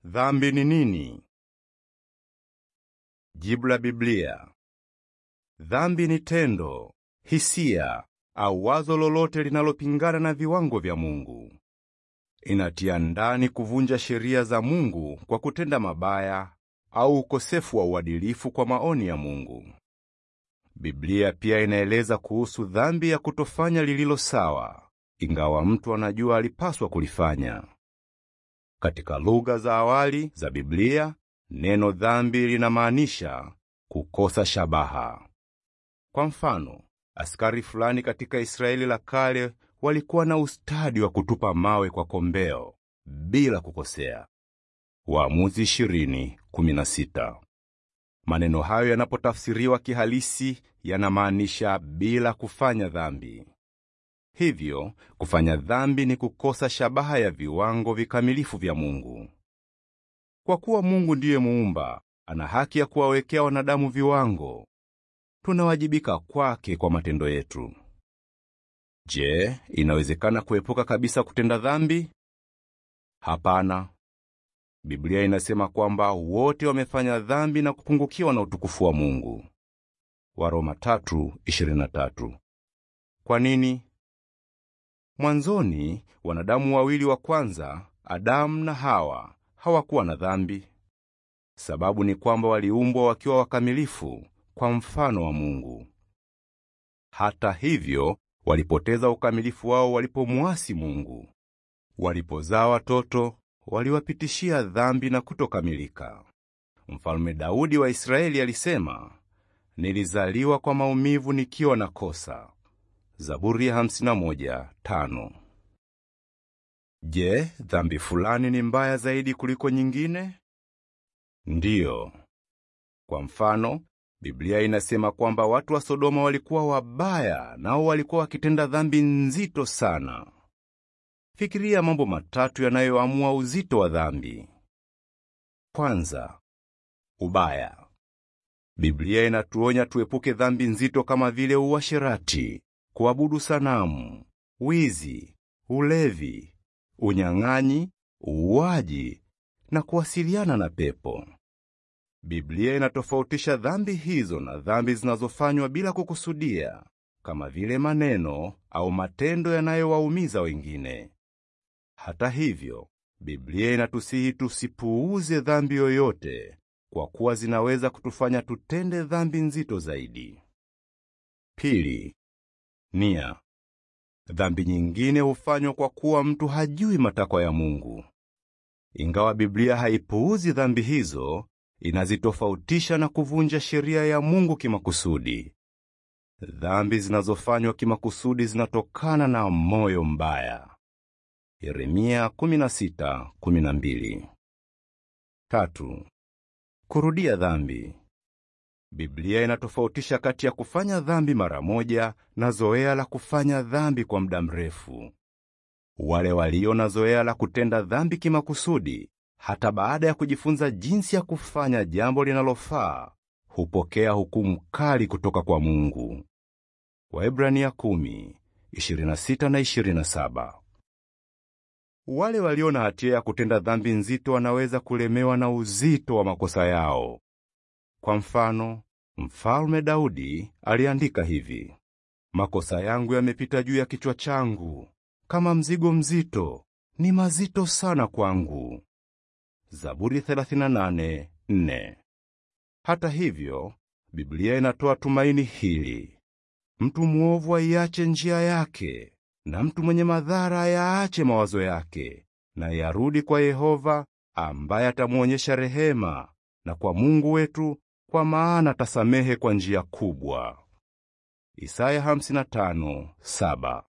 Dhambi ni nini? Jibu la Biblia. Dhambi ni tendo, hisia au wazo lolote linalopingana na viwango vya Mungu. Inatia ndani kuvunja sheria za Mungu kwa kutenda mabaya au ukosefu wa uadilifu kwa maoni ya Mungu. Biblia pia inaeleza kuhusu dhambi ya kutofanya lililo sawa, ingawa mtu anajua alipaswa kulifanya. Katika lugha za awali za Biblia, neno dhambi linamaanisha kukosa shabaha. Kwa mfano, askari fulani katika Israeli la kale walikuwa na ustadi wa kutupa mawe kwa kombeo bila kukosea. Waamuzi 20:16. Maneno hayo yanapotafsiriwa kihalisi yanamaanisha bila kufanya dhambi. Hivyo, kufanya dhambi ni kukosa shabaha ya viwango vikamilifu vya Mungu. Kwa kuwa Mungu ndiye muumba, ana haki ya kuwawekea wanadamu viwango. Tunawajibika kwake kwa matendo yetu. Je, inawezekana kuepuka kabisa kutenda dhambi? Hapana. Biblia inasema kwamba wote wamefanya dhambi na kupungukiwa na utukufu wa Mungu. Waroma 3:23. Kwa nini? Mwanzoni, wanadamu wawili wa kwanza, Adamu na Hawa, hawakuwa na dhambi. Sababu ni kwamba waliumbwa wakiwa wakamilifu kwa mfano wa Mungu. Hata hivyo, walipoteza ukamilifu wao walipomuasi Mungu. Walipozaa watoto, waliwapitishia dhambi na kutokamilika. Mfalme Daudi wa Israeli alisema, "Nilizaliwa kwa maumivu nikiwa na kosa." Zaburi 51:5. Je, dhambi fulani ni mbaya zaidi kuliko nyingine? Ndiyo. Kwa mfano, Biblia inasema kwamba watu wa Sodoma walikuwa wabaya, nao walikuwa wakitenda dhambi nzito sana. Fikiria mambo matatu yanayoamua uzito wa dhambi. Kwanza, ubaya. Biblia inatuonya tuepuke dhambi nzito kama vile uasherati, kuabudu sanamu, wizi, ulevi, unyang'anyi, uuaji na kuwasiliana na pepo. Biblia inatofautisha dhambi hizo na dhambi zinazofanywa bila kukusudia, kama vile maneno au matendo yanayowaumiza wengine. Hata hivyo, Biblia inatusihi tusipuuze dhambi yoyote, kwa kuwa zinaweza kutufanya tutende dhambi nzito zaidi. Pili, nia. Dhambi nyingine hufanywa kwa kuwa mtu hajui matakwa ya Mungu. Ingawa Biblia haipuuzi dhambi hizo, inazitofautisha na kuvunja sheria ya Mungu kimakusudi. Dhambi zinazofanywa kimakusudi zinatokana na moyo mbaya. Yeremia 16:12. Tatu, kurudia dhambi. Biblia inatofautisha kati ya kufanya dhambi mara moja na zoea la kufanya dhambi kwa muda mrefu. Wale walio na zoea la kutenda dhambi kimakusudi, hata baada ya kujifunza jinsi ya kufanya jambo linalofaa, hupokea hukumu kali kutoka kwa Mungu. Waebrania 10:26 na 27. Wale walio na hatia ya kutenda dhambi nzito wanaweza kulemewa na uzito wa makosa yao. Kwa mfano, Mfalme Daudi aliandika hivi: "Makosa yangu yamepita juu ya kichwa changu, kama mzigo mzito, ni mazito sana kwangu." Zaburi 38:4. Hata hivyo, Biblia inatoa tumaini hili: mtu mwovu aiache njia yake, na mtu mwenye madhara ayaache mawazo yake, na yarudi kwa Yehova ambaye atamuonyesha rehema, na kwa Mungu wetu, kwa maana atasamehe kwa njia kubwa. Isaya 55:7.